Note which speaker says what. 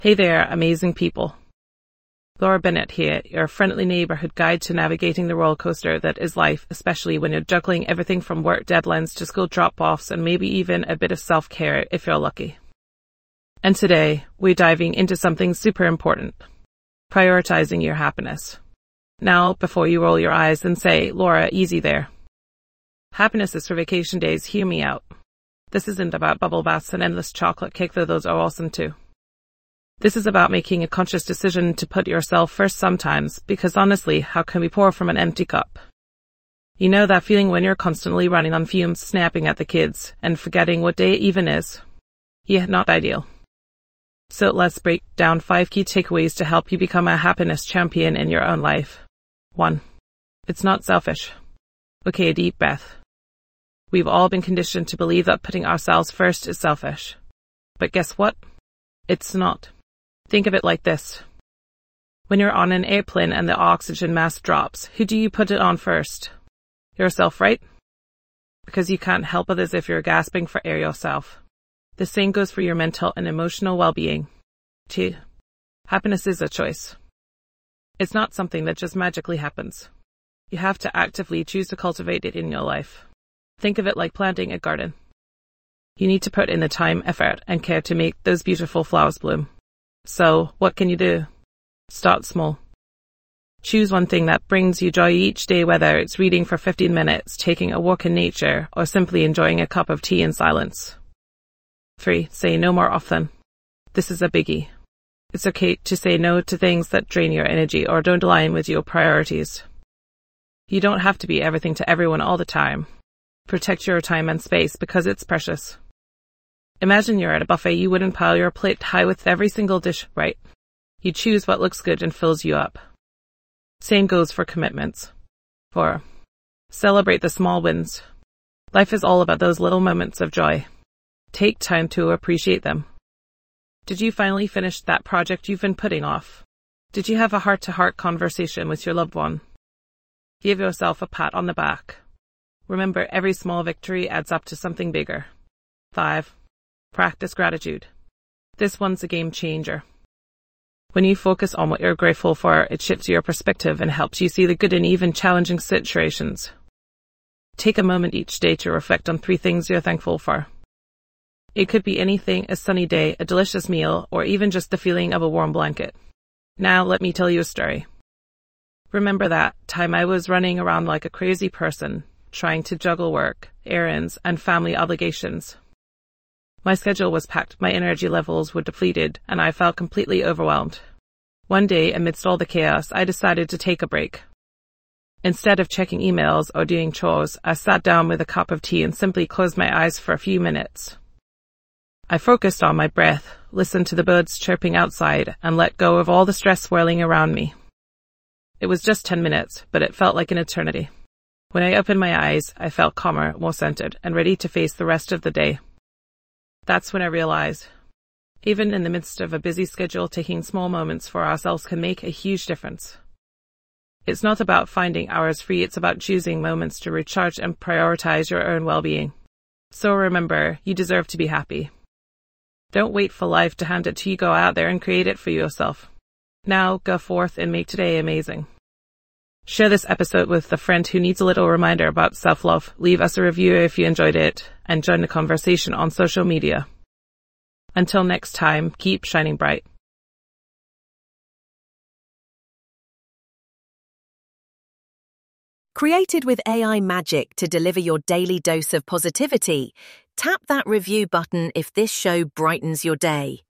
Speaker 1: Hey there, amazing people. Laura Bennett here, your friendly neighborhood guide to navigating the roller coaster that is life, especially when you're juggling everything from work deadlines to school drop-offs and maybe even a bit of self-care if you're lucky. And today, we're diving into something super important. Prioritizing your happiness. Now, before you roll your eyes and say, Laura, easy there. Happiness is for vacation days, hear me out. This isn't about bubble baths and endless chocolate cake, though those are awesome too. This is about making a conscious decision to put yourself first sometimes, because honestly, how can we pour from an empty cup? You know that feeling when you're constantly running on fumes, snapping at the kids, and forgetting what day it even is? Yeah, not ideal. So let's break down 5 key takeaways to help you become a happiness champion in your own life. 1. It's not selfish. Okay, a deep breath. We've all been conditioned to believe that putting ourselves first is selfish. But guess what? It's not. Think of it like this. When you're on an airplane and the oxygen mask drops, who do you put it on first? Yourself, right? Because you can't help others if you're gasping for air yourself. The same goes for your mental and emotional well-being. 2. Happiness is a choice. It's not something that just magically happens. You have to actively choose to cultivate it in your life. Think of it like planting a garden. You need to put in the time, effort, and care to make those beautiful flowers bloom. So, what can you do? Start small. Choose one thing that brings you joy each day, whether it's reading for 15 minutes, taking a walk in nature, or simply enjoying a cup of tea in silence. 3. Say no more often. This is a biggie. It's okay to say no to things that drain your energy or don't align with your priorities. You don't have to be everything to everyone all the time. Protect your time and space because it's precious. Imagine you're at a buffet. You wouldn't pile your plate high with every single dish, right? You choose what looks good and fills you up. Same goes for commitments. 4. Celebrate the small wins. Life is all about those little moments of joy. Take time to appreciate them. Did you finally finish that project you've been putting off? Did you have a heart-to-heart conversation with your loved one? Give yourself a pat on the back. Remember, every small victory adds up to something bigger. 5. Practice gratitude. This one's a game changer. When you focus on what you're grateful for, it shifts your perspective and helps you see the good in even challenging situations. Take a moment each day to reflect on 3 things you're thankful for. It could be anything: a sunny day, a delicious meal, or even just the feeling of a warm blanket. Now let me tell you a story. Remember that time I was running around like a crazy person, trying to juggle work, errands, and family obligations. My schedule was packed, my energy levels were depleted, and I felt completely overwhelmed. One day, amidst all the chaos, I decided to take a break. Instead of checking emails or doing chores, I sat down with a cup of tea and simply closed my eyes for a few minutes. I focused on my breath, listened to the birds chirping outside, and let go of all the stress swirling around me. It was just 10 minutes, but it felt like an eternity. When I opened my eyes, I felt calmer, more centered, and ready to face the rest of the day. That's when I realized, even in the midst of a busy schedule, taking small moments for ourselves can make a huge difference. It's not about finding hours free, it's about choosing moments to recharge and prioritize your own well-being. So remember, you deserve to be happy. Don't wait for life to hand it to you, go out there and create it for yourself. Now, go forth and make today amazing. Share this episode with a friend who needs a little reminder about self-love. Leave us a review if you enjoyed it, and join the conversation on social media. Until next time, keep shining bright.
Speaker 2: Created with AI magic to deliver your daily dose of positivity, tap that review button if this show brightens your day.